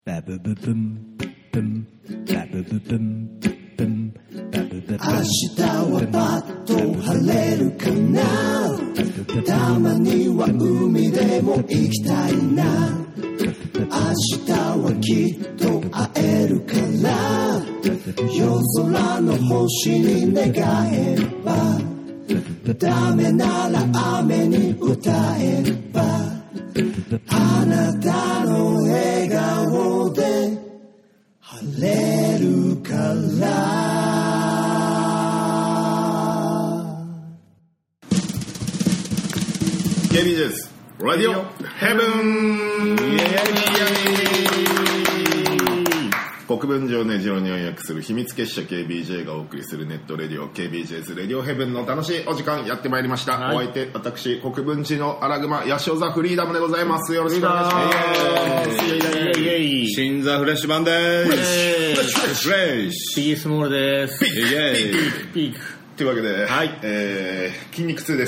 明日はパッと晴れるかな。たまには海でも行きたいな。明日はきっと会えるから。夜空の星に願えば。ダメなら雨に歌えば。あなたの笑顔で晴れるから。 KBJ です。ラディオヘブン。国分寺をねじろに翻訳する秘密結社 KBJ がお送りするネットレディオ KBJ's レディオヘブンの楽しいお時間やってまいりました、はい、お相手私国分寺の荒熊ヤシオザフリーダムでございます。よろしくお願いします。 シンザフレッシュマンです。 フレッシュピギースモールです。 ピークというわけで、はい、筋肉痛です。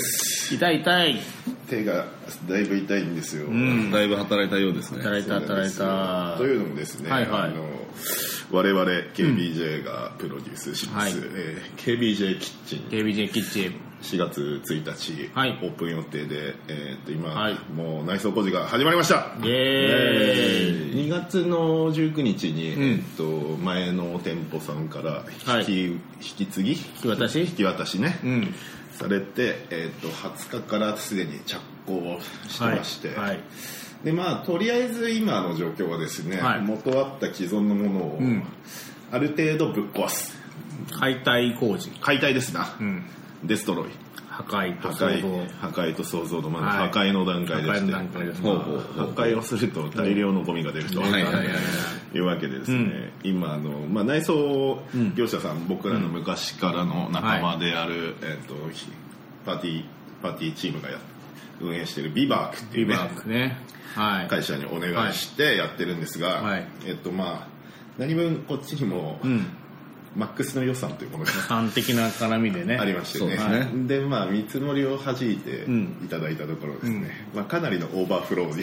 痛い手がだいぶ痛いんですよ、 だいぶ働いたようですね。 働いたというのもですね、 はいはい、 我々 KBJ がプロデュースします、KBJ キッチン4月1日、はい、オープン予定で、今、はい、もう内装工事が始まりました。2月の19日に、前の店舗さんから引き継ぎ引き渡しね、されて、20日からすでに着工をしてまして、はいはい、でまあとりあえず今の状況はですね、はい、元あった既存のものをある程度ぶっ壊す、 解体ですな、 デストロイ、 破壊と創造のまだ破壊の段階でして、破壊をすると大量のゴミが出るというわけでですね、今内装業者さん、僕らの昔からの仲間である、パーティーチームが運営しているビバークっていうね、会社にお願いしてやってるんですが、何分こっちにもマックスの予算というものが予算的な絡みでねありましてね、で見積もりを弾いていただいたところですね、かなりのオーバーフロー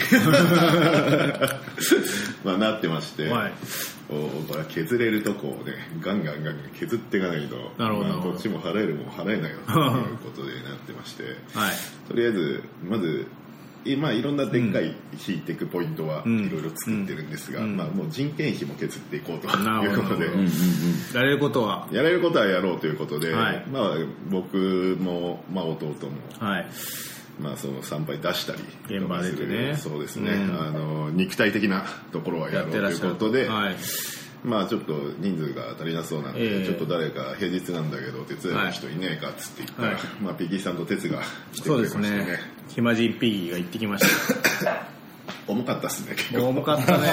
になってまして、これ削れるとこをねガンガン削っていかないと、こっちも払えるもん払えないよということでなってまして、とりあえずまずいろんなでっかい引いていくポイントはいろいろ作ってるんですが、もう人件費も削っていこうということで、 やれることはやろうということで、僕も、弟も、その参拝出したり現場でね、 そうですね、肉体的なところはやろうということで、ちょっと人数が足りなそうなんで、ちょっと誰か平日なんだけど手伝いの人いねえかっつって言ったら、ピギーさんと哲が来てくれましてね。 暇人ピギーが行ってきました重かったっすね。結構重かったね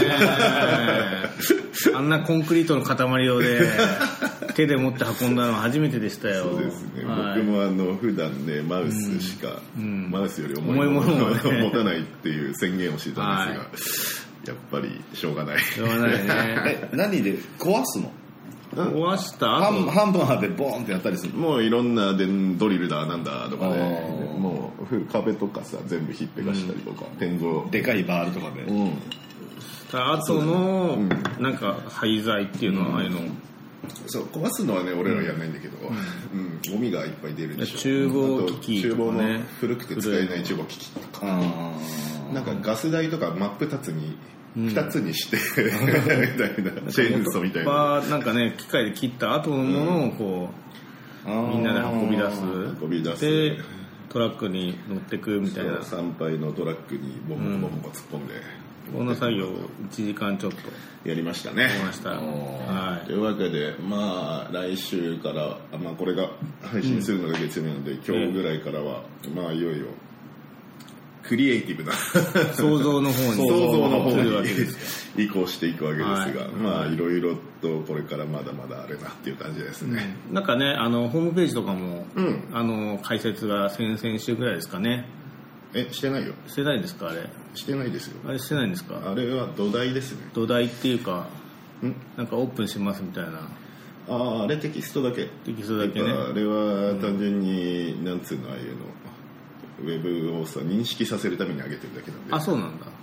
あんなコンクリートの塊をね手で持って運んだのは初めてでしたよ。 そうですね、僕も普段ねマウスしか、マウスより重いものを持たないっていう宣言をしてたんですが、やっぱりしょうがないね何で壊すの？ 壊した半分でボーンってやったりする。 もういろんなドリルだなんだとかで、もう壁とかさ全部ひっぺかしたりとか、天井でかいバールとかで、 あとのなんか廃材っていうのはああいうの、 そう壊すのはね俺らやんないんだけど、ゴミがいっぱい出るでしょ。 厨房機器とかね、 厨房の古くて使えない厨房機器とか、なんかガス台とか真っ二つに2つにしてみたいなチェーンソーみたいな、 なんかね機械で切った後のものをこう、みんなで運び出すでトラックに乗ってくみたいな、 参拝のトラックにボンボン突っ込んで、 こんな作業を1時間ちょっとやりましたね。というわけで来週から、これが配信するのが月曜日なので、今日ぐらいからはいよいよクリエイティブな想像の方に移行していくわけですが、いろいろとこれからまだまだあるなっていう感じですね。 なんかねホームページとかも、解説が先々週ぐらいですかね。 してないよ。 してないですか？あれしてないですよ。 あれしてないんですか？ あれは土台ですね。 土台っていうかなんかオープンしますみたいな。 あれテキストだけね。 あれは単純になんつうの、ああいうのウェブをさ認識させるために上げてるだけなんで。 あ、そうなんだ。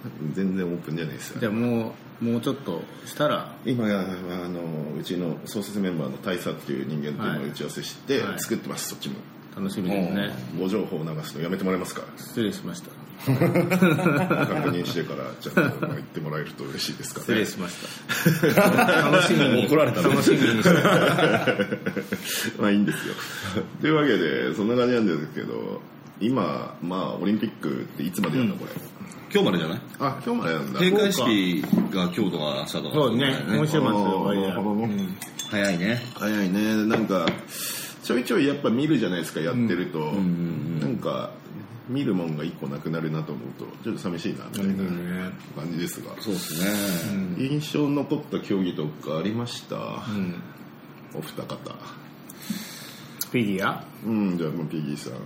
全然オープンじゃないですよ。 じゃあもうちょっとしたら今うちの創設メンバーの大佐っていう人間と今打ち合わせして作ってます、そっちも楽しみですね。 ご情報を流すのやめてもらえますか。 失礼しました確認してからちゃんと言ってもらえると嬉しいですかね。 失礼しました楽しみに怒られた楽しみにしてまあいいんですよというわけでそんな感じなんですけど、今オリンピックっていつまでやるのこれ、 今日までじゃない？ あ、今日までなんだ。 閉会式が今日とか明日とか。 そうね、今週末終わりだ。 早いね。 早いね。なんかちょいちょいやっぱ見るじゃないですか、やってると、なんか見るもんが一個なくなるなと思うとちょっと寂しいなみたいな感じですが、 そうですね。 印象に残った競技とかありました？お二方。 フィギュア？ じゃあもうピギーさん。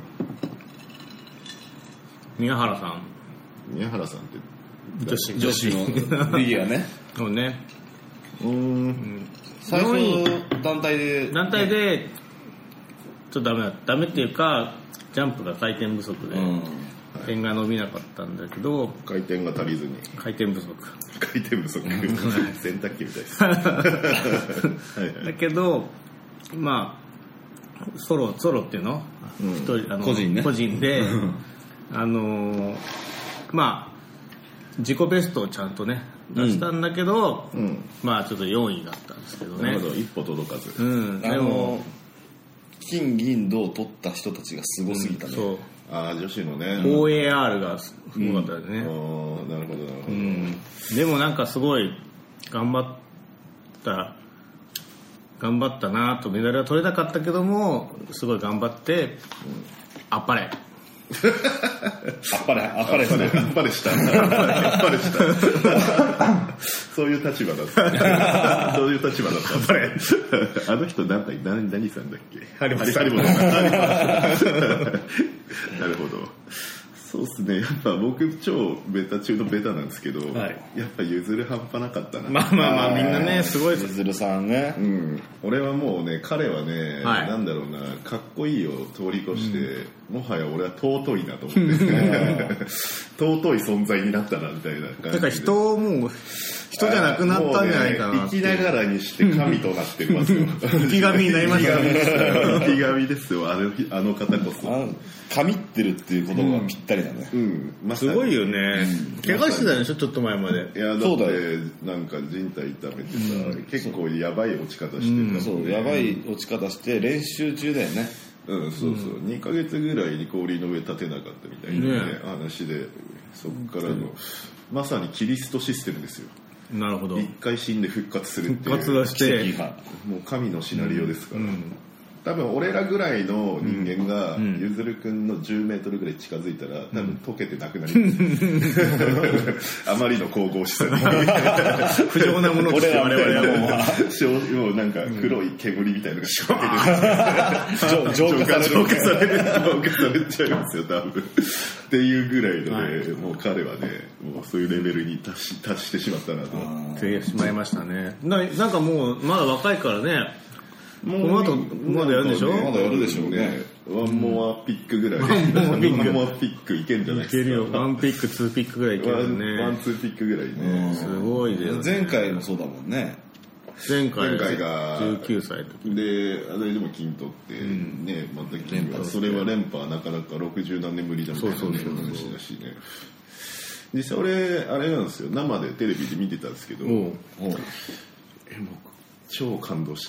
宮原さん。 宮原さんって女子のフィギュアね。 そうね。 最初団体でちょっとダメっていうかジャンプが回転不足で点が伸びなかったんだけど、 回転が足りずに回転不足洗濯機みたいですだけどソロっていうの、個人で自己ベストをちゃんとね出したんだけど、ちょっと4位だったんですけどね。 なるほど、一歩届かず。 でも金銀銅を取った人たちがすごすぎたね。 そう。 女子のね。 OAR がすごかったよね。 なるほどなるほど。 でもなんかすごい頑張ったなと、メダルは取れなかったけどもすごい頑張ってあっぱれしたそういう立場だったあっぱれあの人何さんだっけ？ハリボなるほど。そうですね、やっぱ僕超ベタ中のベタなんですけど、やっぱゆずる半端なかったな。 みんなねすごい。 ゆずるさんね、 俺はもうね、彼はね、なんだろうな、かっこいいを通り越して、もはや俺は尊いなと思って尊い存在になったなみたいな感じで、 だから人じゃなくなったんじゃないかな。 生きながらにして神となってますよ生き神になりましたね。 生き神ですよ、あの方こそ。 神ってるっていう言葉がぴったりだね。 すごいよね。怪我してたでしょ、ちょっと前まで。 いや、だってなんか靭帯痛めてさ、結構やばい落ち方してた。 そう、やばい落ち方して練習中だよね。 そう2ヶ月ぐらいに氷の上立てなかったみたいな話で、そっからのまさにキリストシステムですよ。 なるほど。 一回死んで復活するっていう、 復活はしてもう神のシナリオですから、多分俺らぐらいの人間がゆずるくんの10メートルぐらい近づいたら多分溶けてなくなりますあまりの神々しさに不浄なものとして我々 はもうなんか黒い煙みたいなのがシュッて浄化されちゃいますよ多分っていうぐらいのね、もう彼はね、もうそういうレベルに達してしまったなと思ってしまいましたね。なんかもうまだ若いからね、この後まだやるんでしょ？ まだやるでしょうね。 ワンモアピックぐらい。ワンモアピックいけんじゃないですか。 いけるよ。ワンピック、ツーピックぐらいいけるね。 ワン、ツーピックぐらいね。 すごいね。 前回もそうだもんね。 前回が 19歳の時で、あれでも金取ってね、また金が、それは連覇はなかなか60何年ぶりだみたいな話だしね。実際俺、あれなんですよ、生でテレビで見てたんですけど、もう超感動した。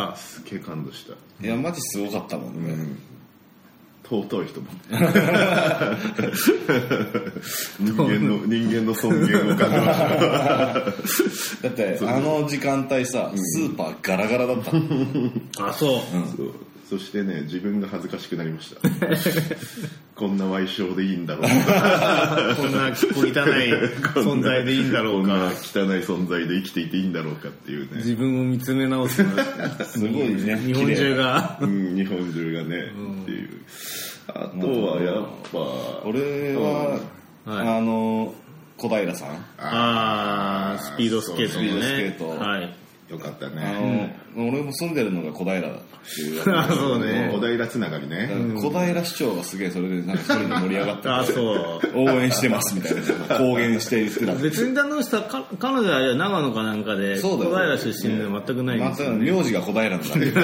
すげえ感動した。 いや、マジすごかったもんね。 尊い人も人間の尊厳を感じましただってあの時間帯さ、スーパーガラガラだったそう、 そしてね、自分が恥ずかしくなりましたこんな矮小でいいんだろうかこんな汚い存在でいいんだろうか、 こんな汚い存在で生きていていいんだろうかっていうね、 自分を見つめ直すすごいね、 日本中が日本中がね、っていう。あとはやっぱ俺は小平さん、 スピードスケートのね、 よかったね。 俺も住んでるのが小平っていうそうね。 小平つながりね。 小平市長がすげえそれでなんか一人で盛り上がってあ、そう。 応援してますみたいな公言して言ってた。 別に人は彼女は長野かなんかで小平出身で全くないんですよ、ね。 名字が小平なんだけど。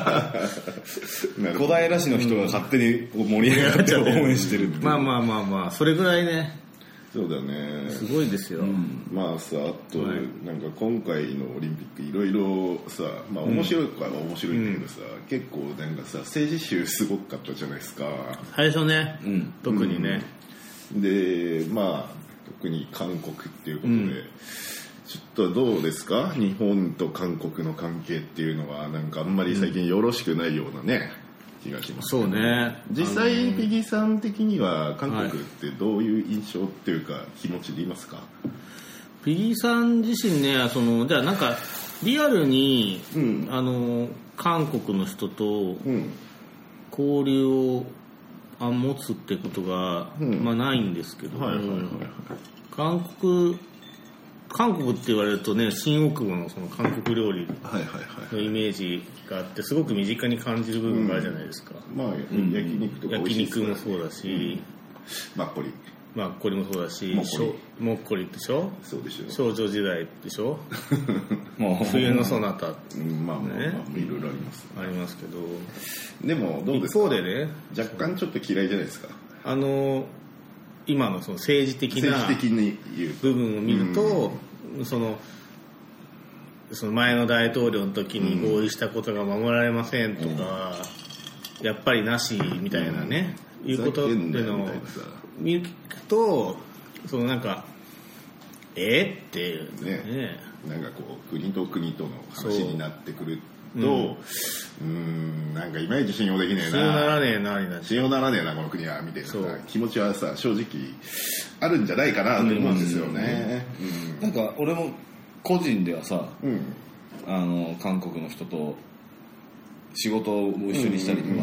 小平市の人が勝手に盛り上がって応援してるって。 まあそれぐらいね。 そうだね。 すごいですよ。 まあさ、あと、なんか今回のオリンピックいろいろさ、まあ面白いから面白いんだけどさ、結構なんかさ、政治集すごかったじゃないですか。 最初ね、特にね。 で、まあ、特に韓国っていうことで、ちょっとどうですか？日本と韓国の関係っていうのは、なんかあんまり最近よろしくないようなね。気がします。 そうね。 実際ピギさん的には韓国ってどういう印象っていうか気持ちでいますか？ ピギさん自身ね、じゃあなんかリアルに、韓国の人と交流を持つってことが、まあないんですけど、韓国って言われるとね、新大久保のその韓国料理のイメージがあってすごく身近に感じる部分があるじゃないですか。 まあ焼肉とか美味しいですね。 焼肉もそうだし、 マッコリもそうだし、もっこりでしょ。 そうでしょ。 少女時代でしょ。冬のソナタ、 まあいろいろあります。 ありますけど。 でもどうですか？ 一方でね、 若干ちょっと嫌いじゃないですか。 今のその政治的な部分を見ると、その前の大統領の時に合意したことが守られませんとか、やっぱりなしみたいなね、いうことっていうのを見ると、そのなんかっていうね、 なんかこう国と国との話になってくると、なんかいまいち信用できねえな、 信用ならねえなこの国はみたいな気持ちはさ、正直あるんじゃないかなと思うんですよね。 なんか俺も個人ではさ、韓国の人と仕事を一緒にしたりとか、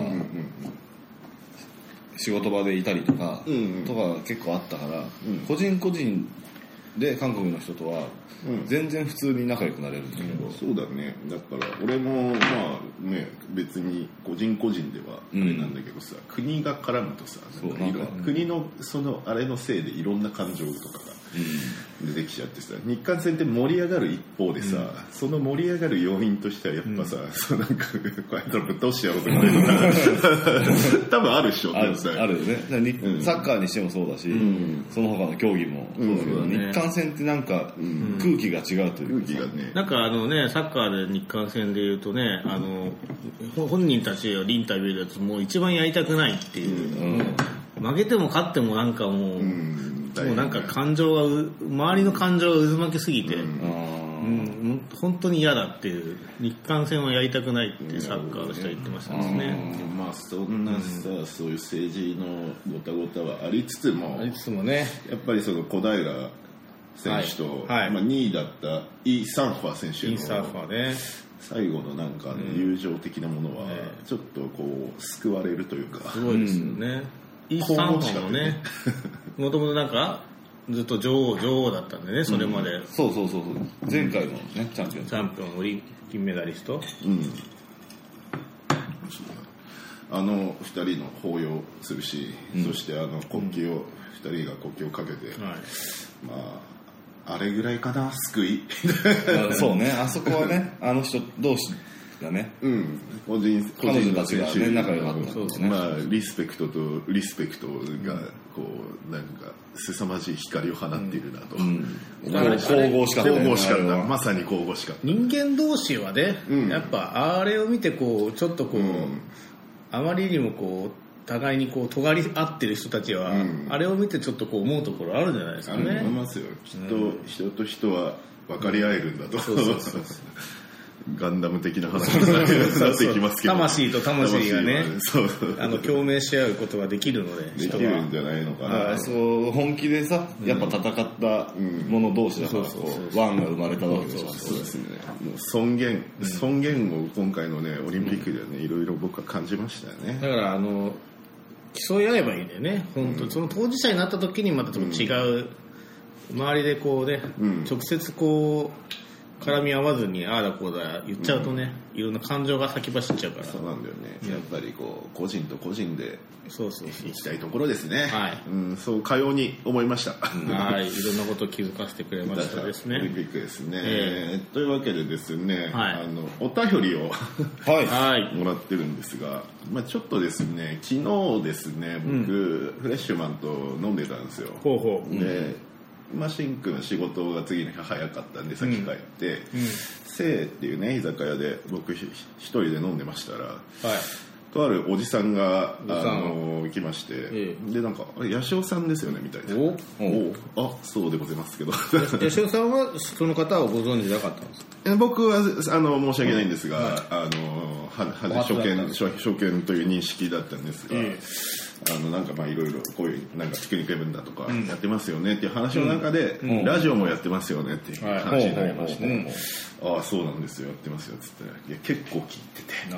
仕事場でいたりとか結構あったから、個人個人で韓国の人とは全然普通に仲良くなれるんだけど、 そうだね。だから俺もまあね、別に個人個人ではあれなんだけどさ、国が絡むとさ、国のそのあれのせいでいろんな感情とかが出てきちゃってさ、日韓戦って盛り上がる一方でさ、その盛り上がる要因としてはやっぱさ、そうなんかこうやったらぶっ倒してやろうとか多分あるでしょ。 あるよね。サッカーにしてもそうだし、その他の競技もそうだけど、日韓戦ってなんか空気が違うというか、 なんかサッカーで日韓戦でいうとね、本人たちよりインタビューだともう一番やりたくないっていう、負けても勝ってもなんかもうなんか周りの感情が渦巻きすぎて、本当に嫌だっていう、日韓戦はやりたくないってサッカーの人は言ってましたね。 まあそんなさ、そういう政治のごたごたはありつつもね、やっぱりその小平選手と、2位だったイ・サンファ選手の最後のなんか友情的なものはちょっとこう救われるというか、 すごいですよね。イ・サンファもね、もともとなんかずっと女王だったんでね、それまで。 そう前回のねチャンピオン金メダリスト。 2人の抱擁するし、そして国旗を2人が国旗をかけて、まああれぐらいかな、救い。 そうね、あそこはね、あの人同士がね、 個人たちがね仲良かったんですね。 まあリスペクトがこうなんか凄まじい光を放っているなと。 神々しかった。 まさに神々しかった。 人間同士はね、やっぱあれを見てこうちょっとこう、あまりにもこう互いにこう尖り合ってる人たちは、あれを見てちょっとこう思うところあるんじゃないですかね。 あると思いますよ。きっと人と人は分かり合えるんだと。ガンダム的な話になっていきますけど、 魂と魂がね共鳴し合うことができるので、 できるんじゃないのかな。 そう本気でさ、やっぱ戦った者同士だからワンが生まれたわけでしょ。 そうですね。もう尊厳を今回のねオリンピックではね、いろいろ僕は感じましたよね。 だから競い合えばいいんだよね。本当その当事者になった時にまたちょっと違う、周りでこうね、直接こう絡み合わずにああだこうだ言っちゃうとね、いろんな感情が先走っちゃうから。 そうなんだよね、やっぱりこう個人と個人で行きたいところですね。 はい、 そうかように思いました。 はい、いろんなことを気づかせてくれましたですね。 オリンピックですね。というわけでですね、お便りをもらってるんですが、ちょっとですね、昨日ですね、僕、フレッシュマンと飲んでたんですよ。でシンクの仕事が次の日早かったんで先帰って、せいっていうね居酒屋で僕一人で飲んでましたら、とあるおじさんが来まして、でなんか八潮さんですよねみたいな。あ、そうでございますけど。 八潮さんはその方をご存知なかったんですか？ 僕は申し訳ないんですが、初見という認識だったんですが、なんかいろいろこういうなんかピクニックイベントだとかやってますよねっていう話の中で、ラジオもやってますよねっていう話になりまして、ああそうなんですよやってますよっつっていや結構聞いてて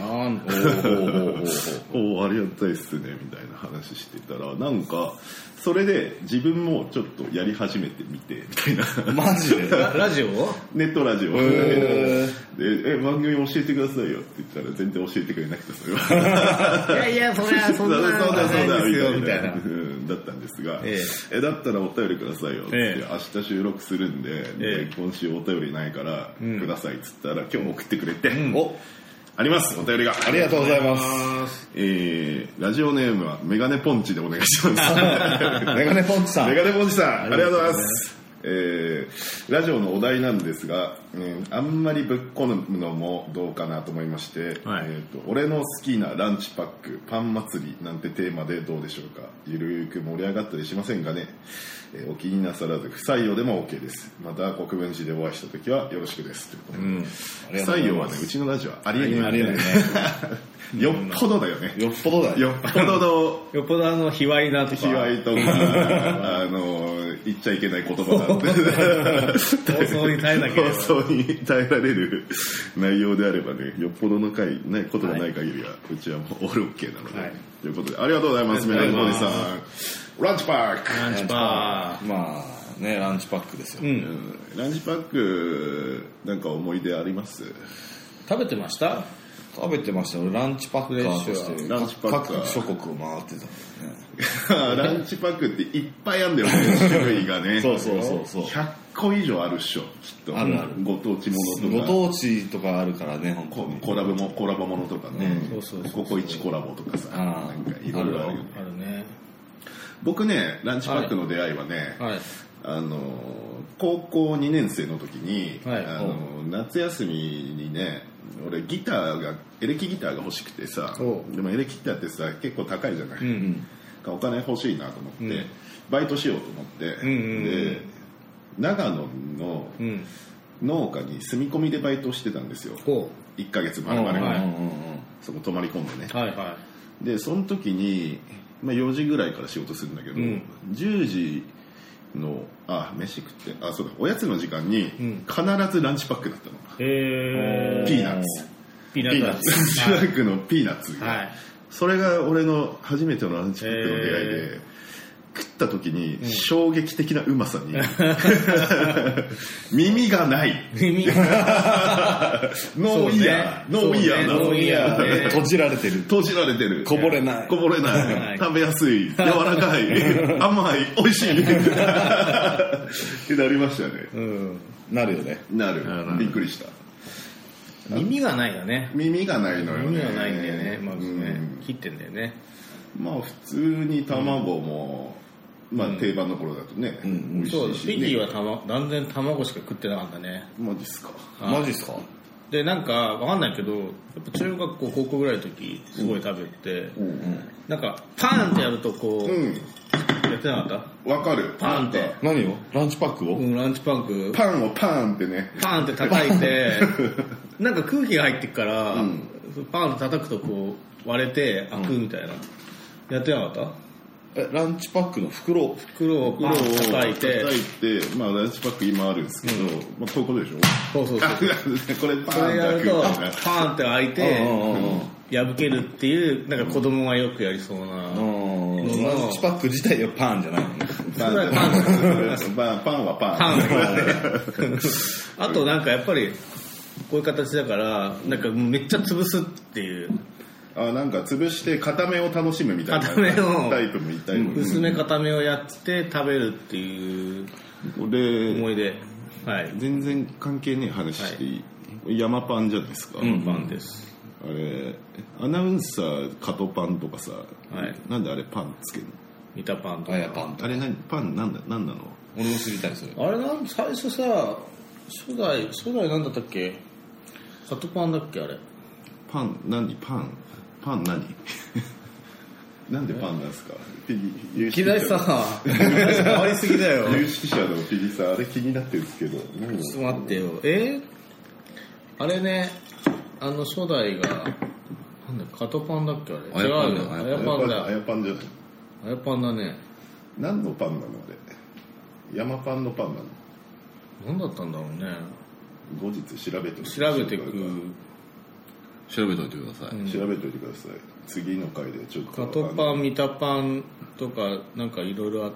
おありがたいっすねみたいな話してたらなんかそれで自分もちょっとやり始めてみてみたいな。 マジでラジオネットラジオで番組教えてくださいよって言ったら全然教えてくれなくてそれはいやそれはそんなそうだみたいなだったんですが、だったらお便りくださいよって明日収録するんで、今週お便りないからくださいっつったら今日も送ってくれて、ありますお便りがありがとうございます。 ラジオネームはメガネポンチでお願いします。 メガネポンチさんありがとうございます。ラジオのお題なんですが、あんまりぶっ込むのもどうかなと思いまして、俺の好きなランチパックパン祭りなんてテーマでどうでしょうか。ゆるく盛り上がったりしませんかね。お気になさらず不採用でも OK です。また国分寺でお会いした時はよろしくですということで、不採用はねうちのラジオはありえないね。よっぽどだよね。 よっぽどだよ。 よっぽど卑猥なとか卑猥とか言っちゃいけない言葉なんで放送に耐えなければ放送に耐えられる内容であればねよっぽどのことがない限りはうちはもうオール OK なので、ということでありがとうございます。メガネポンチさんランチパックランチパックまあねランチパックですよ、 ランチパックなんか思い出あります？ 食べてました？ 食べてましたよ。ランチパッカーとしてランチパッカー各諸国を回ってたんだよね。 ランチパックっていっぱいあるんだよね種類がね。 そう 100個以上あるっしょきっと。 あるご当地ものとかご当地とかあるからね本当にコラボものとかね、ココイチコラボとかさなんかいろいろあるよね。 あるね。 僕ねランチパックの出会いはね、高校2年生の時に、夏休みにね俺エレキギターが欲しくてさ、でもエレキギターってさ結構高いじゃない、お金欲しいなと思って、バイトしようと思って、で長野の農家に住み込みでバイトしてたんですよ、1ヶ月前までそこ泊まり込んでね、でその時に、4時ぐらいから仕事するんだけど、10時の飯食ってそうだおやつの時間に必ずランチパックだったの、ピーナッツスナックのピーナッツ、それが俺の初めてのランチパックの出会いで、食った時に衝撃的なうまさに、耳がないノーイヤー閉じられてるこぼれない食べやすい柔らかい甘い美味しいってなりましたね。 なるよね。 なるびっくりした。 耳がないよね。 耳がないのよね。 耳がないんだよね。まずね切ってんだよね。 普通に卵も定番の頃だとね美味しいしね。 ピギーは断然卵しか食ってなかったね。 マジっすか。 でなんかわかんないけどやっぱ中学校高校ぐらいの時すごい食べて、なんかパーンってやるとこう、やってなかった？ わかる。 パーンって何を？ランチパックを？ ランチパックパンをパーンってねパーンって叩いてなんか空気が入ってくから、パーンって叩くとこう割れて開くみたいな、やってなかった？ ランチパックの袋をパン叩いて、 まあランチパック今あるんですけど、まあこういうことでしょ。 そうこれパンってやるとパンって開いて破けるっていう、なんか子供がよくやりそうなランチパック自体はパンじゃないのね。 パンはパン。 あとなんかやっぱりこういう形だからなんかめっちゃ潰すっていう。 なんか潰して固めを楽しむみたいなタイプもいたり、 薄め固めをやって食べるっていう思い出。はい、 全然関係ねえ話していい？山パンじゃないですか。 パンです。 あれアナウンサーカトパンとかさ、なんであれパンつけるの？ 見たパンとか。 あれパンなんなの？ 俺も知りたいそれ。 あれ最初さ、初代なんだったっけ？カトパンだっけあれ？ パン何？なんでパンなんですか？ いきなりさ変わりすぎだよ。 有識者のピギさん、あれ気になってるんですけど。ちょっと待ってよ。あれね、初代がなんだカトパンだっけあれ？違うよ。あやパンだ。 あやパンじゃない。 あやパンだね。 何のパンなのあれ？山パンのパンなの？ 何だったんだろうね。 後日調べてく。 調べといてください。 調べといてください。次の回でちょっと。 カトパン、ミタパンとかなんかいろいろあって、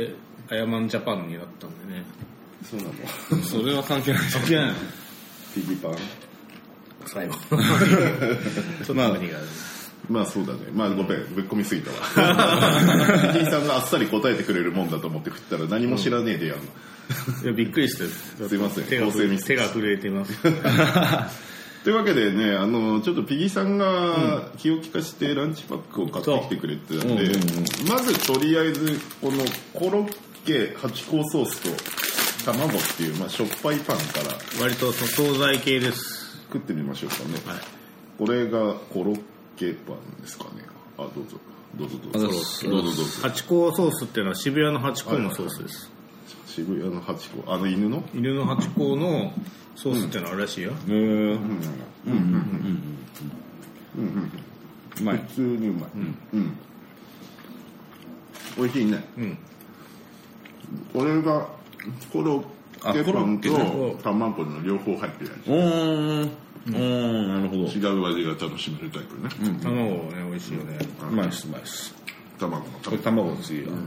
アヤマンジャパンになったんでね。 そうなの？ それは関係ない。 関係ない。 ピギパン。 最後。ちょっと何がある。 まあそうだね。まあごめん、ぶっ込みすぎたわ。ピギさんがあっさり答えてくれるもんだと思って振ったら何も知らねえでやるの。 いやびっくりしてる。 すいません。 手が震えてます。 というわけでね、ちょっとピギさんが気を利かしてランチパックを買ってきてくれてたんで、まずとりあえずこのコロッケ8香ソースと卵っていう、まあ、しょっぱいパンから割と惣菜系です。 食ってみましょうかね。 はい、 これがコロッケパンですかね。どうぞ。 8香ソースっていうのは渋谷の8香のソースです。 渋谷の8香、犬の 8香のソースってのあるらしいよ。 うまい。普通にうまい。美味しいね。これがコロッケパンと卵の両方入ってるやつ。 なるほど。 違う味が楽しめるタイプね。 卵ね、美味しいよね。 うまいっす。 卵の次は。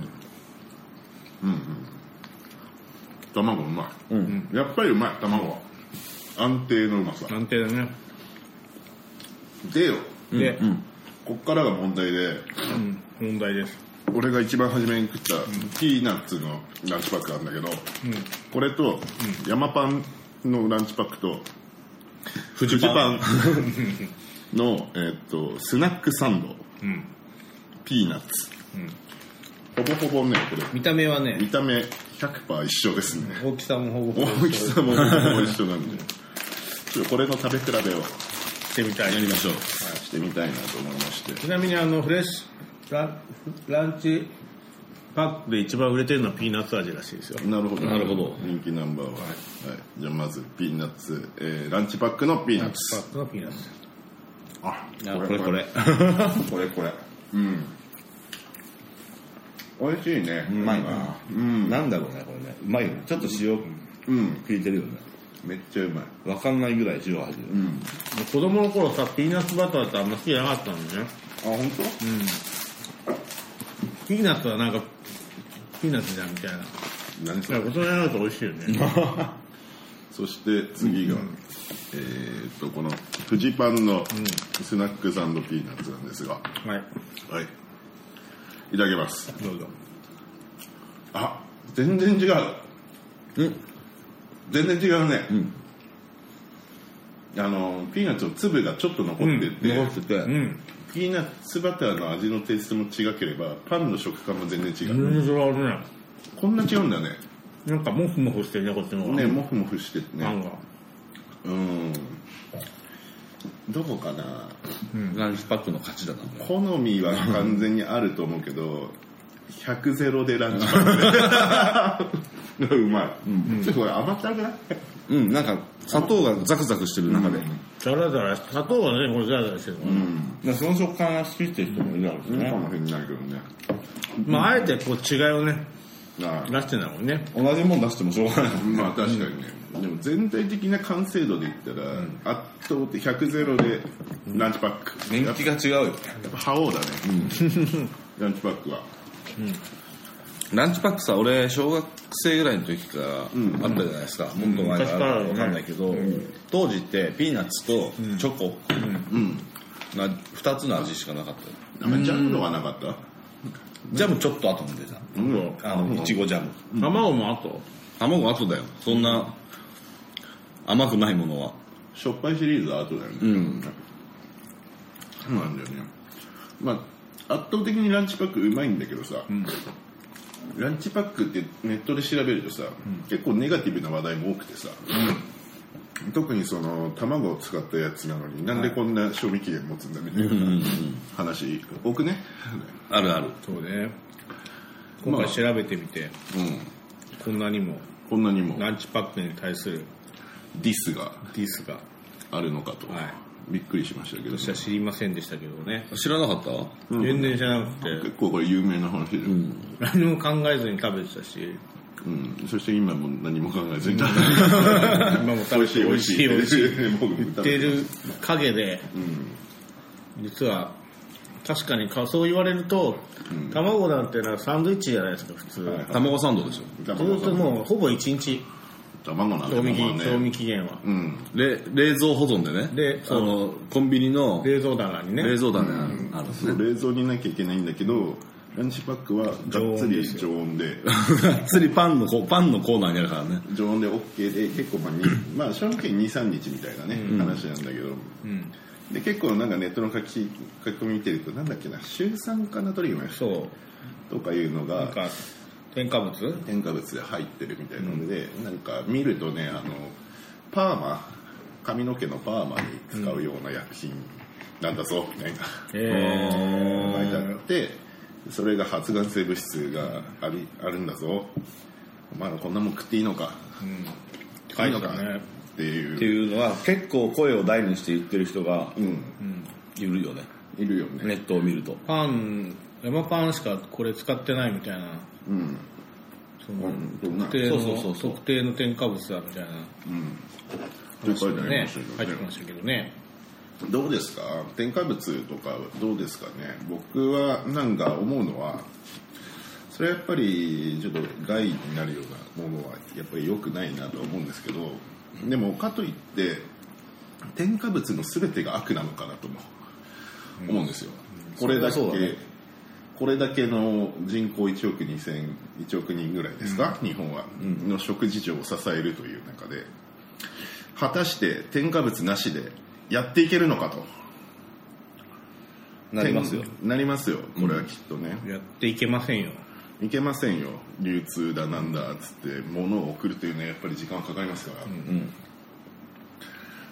卵うまい。やっぱりうまい、卵は。安定のうまさ。 安定だね。 で、こっからが問題で、 問題です。 俺が一番初めに食ったピーナッツのランチパックなんだけど、これと山パンのランチパックとフジパンのスナックサンド、ピーナッツ、ほぼほぼね、これ見た目 100% 一緒ですね。 大きさもほぼほぼ一緒なんでちょっとこれの食べ比べをしてみたい。 やりましょう。してみたいなと思いまして。 ちなみにフレッシュランチパックで一番売れてるのはピーナッツ味らしいですよ。 なるほど。人気ナンバーは、じゃあまずピーナッツ、ランチパックのピーナッツ。 これ。 これ。美味しいね。 うまいな。なんだろうね、これね。うまいよね。ちょっと塩効いてるよね。 めっちゃうまい。 わかんないぐらい塩入ってる。 子供の頃さ、ピーナッツバターってあんま好きじゃなかったんだね。 本当？ ピーナッツはなんかピーナッツじゃんみたいな。 何それ？ 大人になると美味しいよね。そして次が、このフジパンのスナックサンドピーナッツなんですが、はい。いただきます。 どうぞ。 全然違う。全然違うね。ピーナッツの粒がちょっと残ってて、ピーナッツバターの味のテイストも違ければパンの食感も全然違う。 それあるね。 こんな違うんだね。 なんかモフモフしてるね、こっちの方が。 ね、モフモフしててね。 パンが。 どこかな、 ランチパックの勝ちだな。 好みは完全にあると思うけど100ゼロでランチパックでうまい。ちょっとこれ甘ったるくない？ なんか砂糖がザクザクしてる中で、 ザラザラ、砂糖がねこれザラザラしてるから、 その食感が好きっていう人もいるわけですね。 かもしれないけどね。 まああえてこう違いをね出してんだもんね。 同じもん出してもしょうがない。 まあ確かにね。でも全体的な完成度で言ったら、圧倒的100ゼロでランチパック。 年季が違うよ。 やっぱ覇王だね。ランチパックは。 ランチパックさ、俺小学生ぐらいの時からあったじゃないですか。もっと前から分かんないけど、当時ってピーナッツとチョコが2つの味しかなかった。 なんかジャムのはなかった？ ジャムちょっと後に出た。いちごジャム。 卵も後？ 卵後だよ。そんな甘くないものは。 しょっぱいシリーズは後だよね。そうなんだよね。まあ圧倒的にランチパックうまいんだけどさ、ランチパックってネットで調べるとさ、結構ネガティブな話題も多くてさ、特にその卵を使ったやつなのになんでこんな賞味期限持つんだみたいな話多くね。 あるある。 そうね。今回調べてみて、こんなにもランチパックに対するディスがあるのかと、びっくりしましたけど、 私は知りませんでしたけどね。 知らなかった？ 全然知らなくて、 結構これ有名な話で、 何も考えずに食べてたし、 そして今も何も考えずに今も食べて美味しい言ってる陰で、実は確かにそう言われると、卵なんてのはサンドイッチじゃないですか普通。 卵サンドですよ。 ずっともうほぼ1日卵なんて賞味期限は、 冷蔵保存でね。でコンビニの冷蔵棚にね、 冷蔵棚あるんですね。 冷蔵になきゃいけないんだけど、ランチパックはがっつり常温でがっつりパンのコーナーにあるからね。 常温で OK で結構まあ賞味期限 2,3 日みたいなね、話なんだけど、で結構なんかネットの書き込み見てると、なんだっけな、シュウ酸化ナトリウムとかいうのがなんか添加物で入ってるみたいなので、なんか見るとね、パーマ、髪の毛のパーマに使うような薬品なんだぞみたいな書いてあって、それが発がん性物質があるんだぞ、お前らこんなもん食っていいのか、 書いてたねっていうのは結構声を大にして言ってる人がいるよね。ネットを見ると山パンしかこれ使ってないみたいな、特定の添加物だみたいな話がね入ってましたけどね。 どうですか、添加物とかどうですかね。僕はなんか思うのは、それはやっぱりちょっと害になるようなものはやっぱり良くないなと思うんですけど、でもかといって添加物の全てが悪なのかなとも思うんですよ。これだけの人口1億人ぐらいですか、日本はの食事情を支えるという中で、果たして添加物なしでやっていけるのかとなりますよ。 これはきっとね、 やっていけませんよ。 流通だなんだっつって物を送るというのはやっぱり時間かかりますから、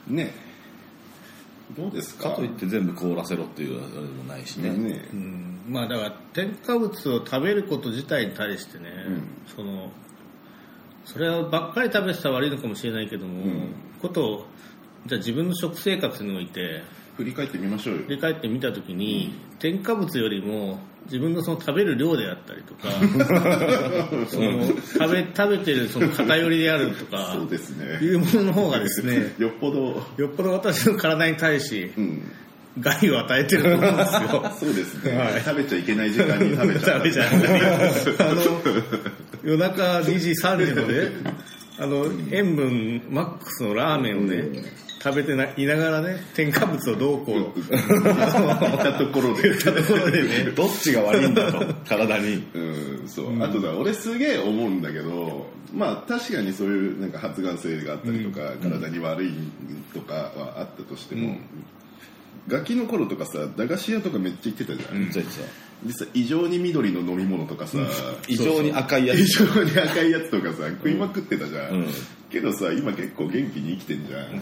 ね。どうですか。 かといって全部凍らせろっていうあれでもないしね。 まあだから添加物を食べること自体に対してね、そればっかり食べてたら悪いのかもしれないけども、じゃあ自分の食生活において振り返ってみましょうよ。 振り返ってみたときに、添加物よりも自分のその食べる量であったりとかその食べてるその偏りであるとかそうですね、 いうものの方がですねよっぽど私の体に対し、害を与えてると思うんですよ。 そうですね、食べちゃいけない時間に食べちゃう夜中2時3時のね塩分マックスのラーメンをね、食べていながらね、添加物をどうこう言ったところでねどっちが悪いんだと体にあと俺すげえ思うんだけど、まあ確かにそういうなんか発がん性があったりとか、体に悪いとかはあったとしても、ガキの頃とかさ、駄菓子屋とかめっちゃ行ってたじゃん。実際異常に緑の飲み物とかさ、 異常に赤いやつとかさ食いまくってたじゃん、けどさ今結構元気に生きてんじゃん、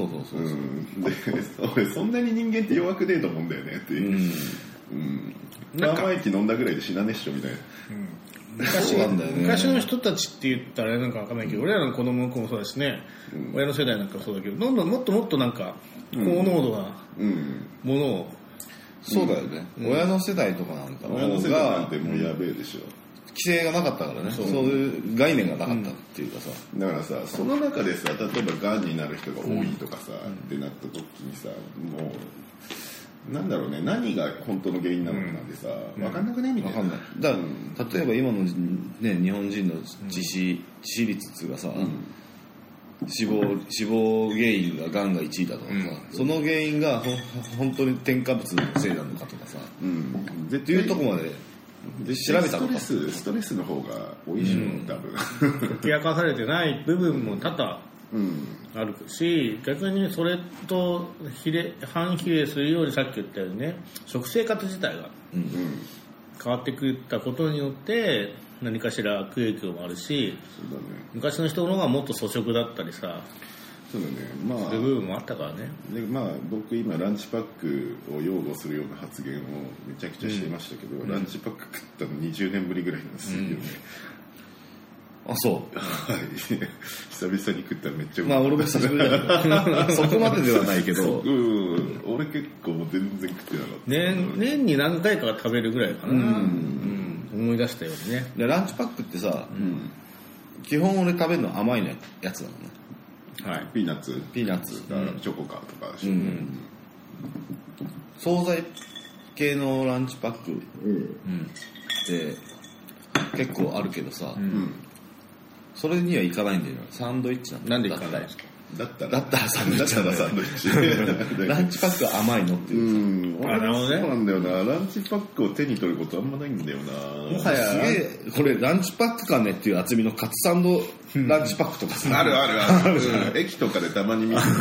で俺そんなに人間って弱くねえと思うんだよねっていう、パーマ液飲んだぐらいで死なねっしょみたいな、 昔の人たちって言ったらなんか分かんないけど、俺らの子供の子もそうだしね、親の世代なんかそうだけど、どんどんもっともっとなんか高濃度なものを、 そうだよね、親の世代とかなんか親の世代なんてもうやべえでしょ。 規制がなかったからね、そういう概念がなかったっていうかさ、 だからさ、その中でさ、例えばがんになる人が多いとかさ、ってなった時にさ、もうなんだろうね、何が本当の原因なのかなんてさ、分かんなくねみたいな。 分かんない。だから例えば今の、ね、日本人の致死率っていうかさ、死亡原因ががんが1位だとかさ、その原因が本当に添加物のせいなのかとかさ、っていうとこまで調べたのか。 ストレスの方が多いし、多分解き明かされてない部分も多々あるし、逆にそれと反比例するように、さっき言ったようにね、食生活自体が変わってくったことによって何かしら悪影響もあるし、 そうだね、 昔の人の方がもっと粗食だったりさ、 そうだね、まあそういう部分もあったからね。 で、まあ、僕今ランチパックを擁護するような発言をめちゃくちゃしてましたけど、ランチパック食ったの20年ぶりぐらいなんですよね。 あ、そうはい久々に食ったらめっちゃうまい。まあ俺も久しぶりだけどそこまでではないけど俺結構もう全然食ってなかった。 年に何回か食べるぐらいかな、思い出したようにね。 でランチパックってさ、基本俺食べるの甘いのやつなのね。 はい、ピーナッツチョコカとかでしょ、 惣菜系のランチパックって結構あるけどさ、それにはいかないんだよ。サンドイッチなんでいかないですか。 だったらサンドイッチランチパックは甘いのっていうそうなんだよな。ランチパックを手に取ることあんまないんだよな。 もはやすげえこれランチパックかねっていう厚みのカツサンドランチパックとかさ、 ある駅とかでたまに見るね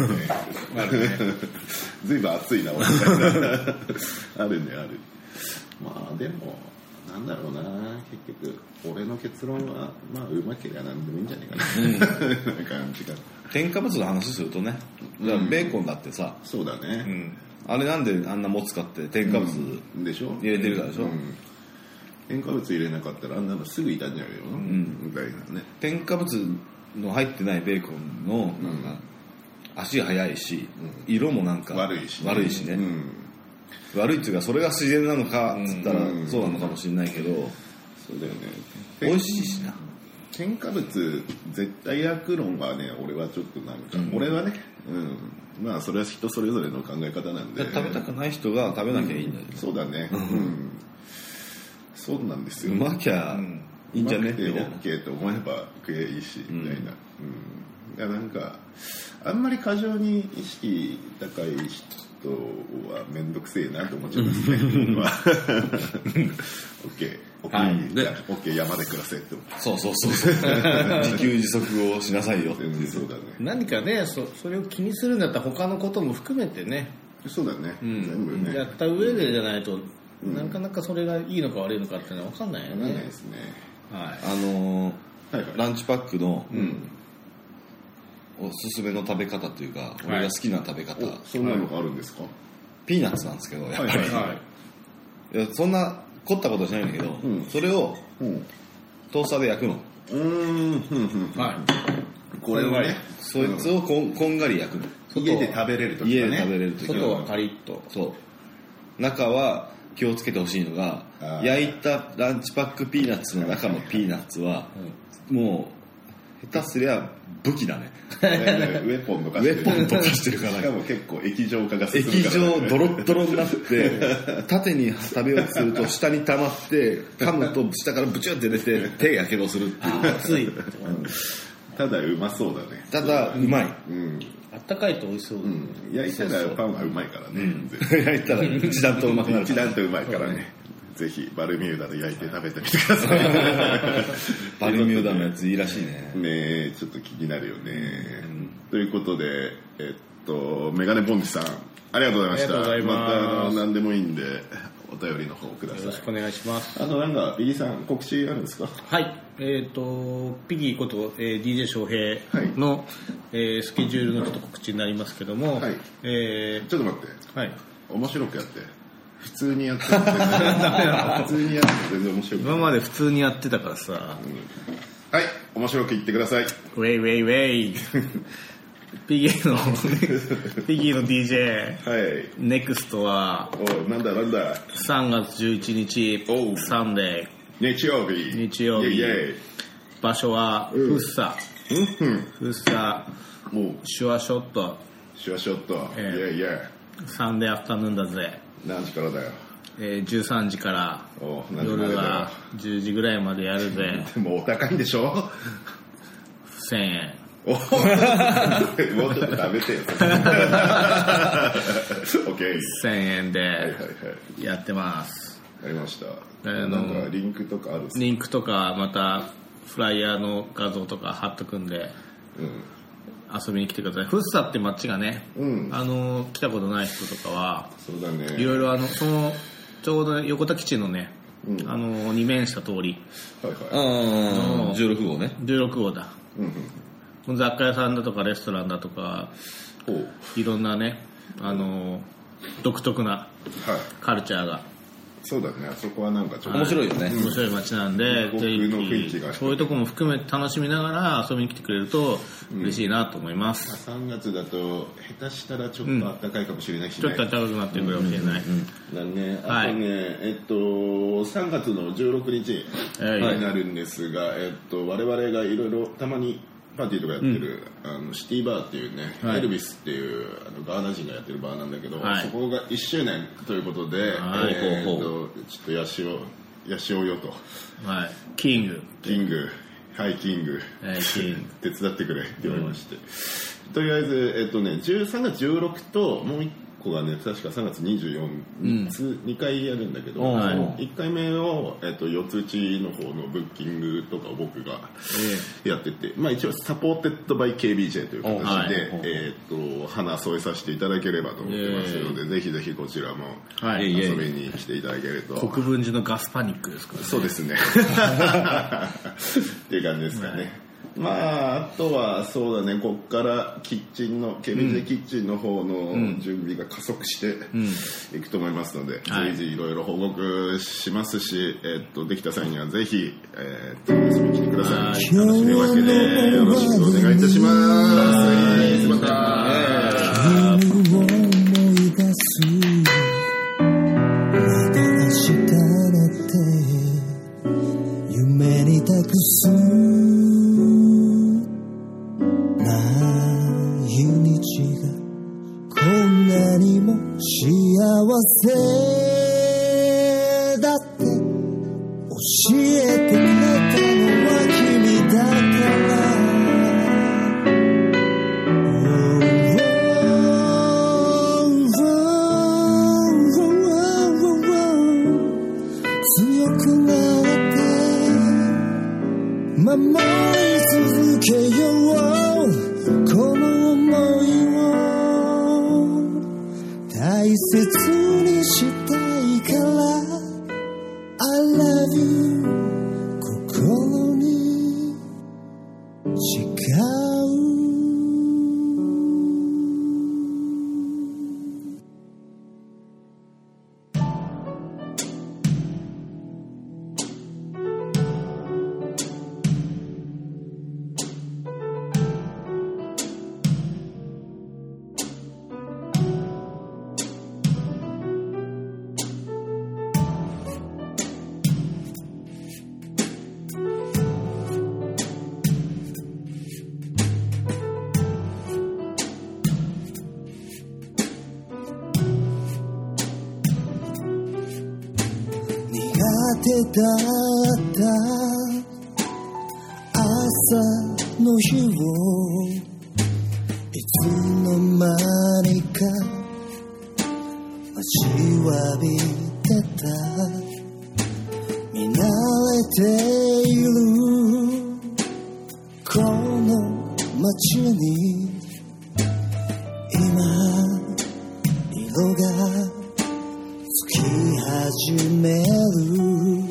ずいぶん熱いなみたいなあるね、ある。まあでもなんだろうな、結局俺の結論はまあうまけりゃ何でもいいんじゃないかな感じが。 添加物の話するとね、ベーコンだってさ、 そうだね、 あれなんであんな持つかって添加物でしょ、 入れてるからでしょ、 添加物入れなかったらあんなのすぐ傷んじゃうよ、みたいなね。 添加物の入ってないベーコンのなんか足速いし、色もなんか悪いしね、悪いっていうかそれが自然なのかっつったらそうなのかもしれないけど、 そうだよね、 美味しいしな。 添加物絶対悪論はね、俺はちょっとなんか、俺はね、まあそれは人それぞれの考え方なんで、 食べたくない人が食べなきゃいいんだよ、 そうだね、そうなんですよ。 うまきゃいいんじゃねって OK と思えば食えいいしみたいな、いやなんかあんまり過剰に意識高い人は面倒くせえなと思っちゃいますねOK 山で暮らせってそう自給自足をしなさいよっていう。 そうだね、 何かね、それを気にするんだったら他のことも含めてね、 そうだね、全部ねやった上でじゃないと、なかなかそれがいいのか悪いのかっていうのは分かんないよね。 分かんないですね。 ランチパックのおすすめの食べ方というか、俺が好きな食べ方、 そんなのがあるんですか。 ピーナッツなんですけど、やっぱり、いやそんな凝ったことはしないんだけど、それをトースターで焼くの。 これはね、 そいつをこんがり焼くの。 家で食べれるときはね、 外はカリッと、 そう中は気をつけてほしいのが、焼いたランチパックピーナッツの中のピーナッツはもう下手すりゃ武器だねウェポンとかしてるから、 しかも結構液状化が進むから、 液状ドロッドロになって縦に食べようとすると下に溜まって噛むと下からブチュって出て手やけどするっていう。 熱いただうまそうだね。 ただうまい、 あったかいと美味しそう、 焼いたらパンはうまいからね、 焼いたら一段とうまくなる、 一段とうまいからね、ぜひバルミューダで焼いて食べてみてくださいバルミューダのやついいらしいね。 ねえ、ちょっと気になるよね、ということでメガネポンチさんありがとうございました。また何でもいいんでお便りの方ください。 よろしくお願いします。 なんかビギーさん告知あるんですか。 はい、ピギーこと、DJ 翔平の、スケジュールのちょっと告知になりますけども、 ちょっと待って、面白くやって普通にやってる普通にやって全然面白い。 今まで普通にやってたからさ、 はい、面白く言ってください。 ウェイウェイウェイピギーの DJ、はい、ネクストはなんだ 3月11日サンデー日曜日イエイ場所はフッサ、フッサシュワショットイエイイエイサンデーアフタヌーンだぜ。 何時からだよ。 13時から夜は10時ぐらいまでやるぜ。 でもお高いんでしょ。 1000円。 もうちょっと食べてよ。 1000円でやってます。 やりました。なんかリンクとかあるんですか？ リンクとかまたフライヤーの画像とか貼っとくんで、遊びに来てください。フッサって街がね、来たことない人とかは、 そうだね。 いろいろそのちょうど横田基地のね、二面した通り、 16号ね。 16号だ。雑貨屋さんだとかレストランだとか、いろんなね、独特なカルチャーが。 そうだね、あそこはなんかちょっと面白いよね。 面白い街なんで、ぜひそういうとこも含めて楽しみながら遊びに来てくれると嬉しいなと思います。 3月だと下手したらちょっと暖かいかもしれないしね。 ちょっと暖かくなってくるかもしれない。 なんね、あとね、3月の16日になるんですが、我々がいろいろたまにパーティーとかやってる、シティバーっていうね、エルビスっていうガーナ人がやってるバーなんだけど、そこが1周年ということで、ちょっとヤシオよと、 キングキング手伝ってくれって言われまして、とりあえず3月16ともう1個がね、確か3月24、2回やるんだけど、1回目を、四つ打ちの方のブッキングとかを僕がやってて、一応サポーテッドバイ KBJ という形で、花添えさせていただければと思ってますので、ぜひぜひこちらも遊びに来ていただけると。 国分寺のガスパニックですからね。 そうですね。っていう感じですかね。あとはそうだね、こっからキッチンの KBJ キッチンの方の準備が加速していくと思いますので、随時いろいろ報告しますし、できた際にはぜひ遊びに来てください。というわけでよろしくお願いいたします。また。君を思い出すまだ明日だって夢に託す幸せだって教えてくれたのは君だから強くなって守り続けようこの想い大切にしたいから I love you 心に誓うだった朝の日をいつの間にか待ちわびてた見慣れているこの街に今色がつき始める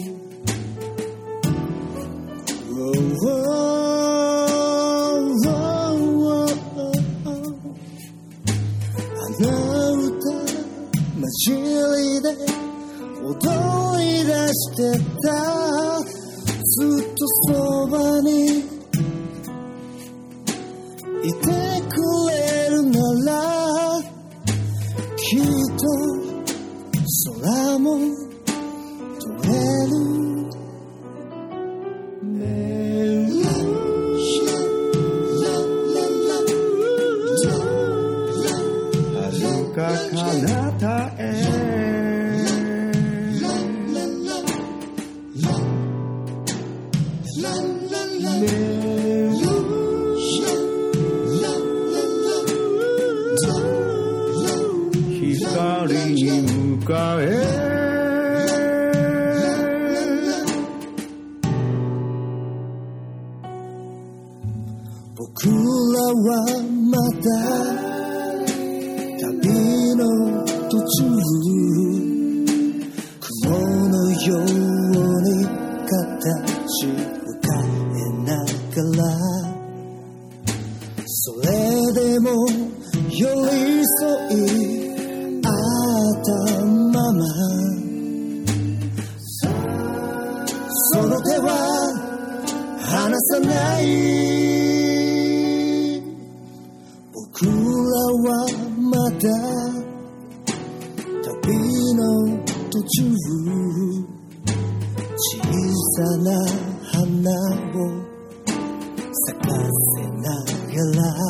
交じりで踊り出してたずっとそばにいてくれるならきっと空も取れる彼方へ光に向かえ僕らはまだ旅の途中雲のように形を変えながらそれでも寄り添い合ったままその手は離さない僕らはまだ旅の途中小さな花を咲かせながら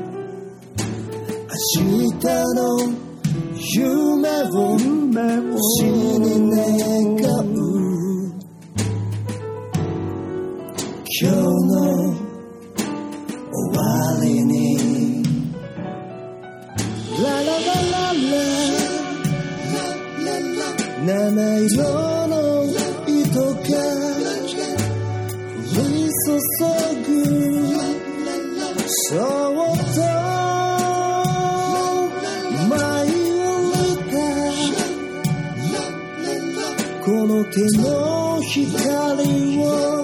明日の夢を星に願う今日の終わりにラララララ七色の糸が降り注ぐそっと舞い降りたこの手の光を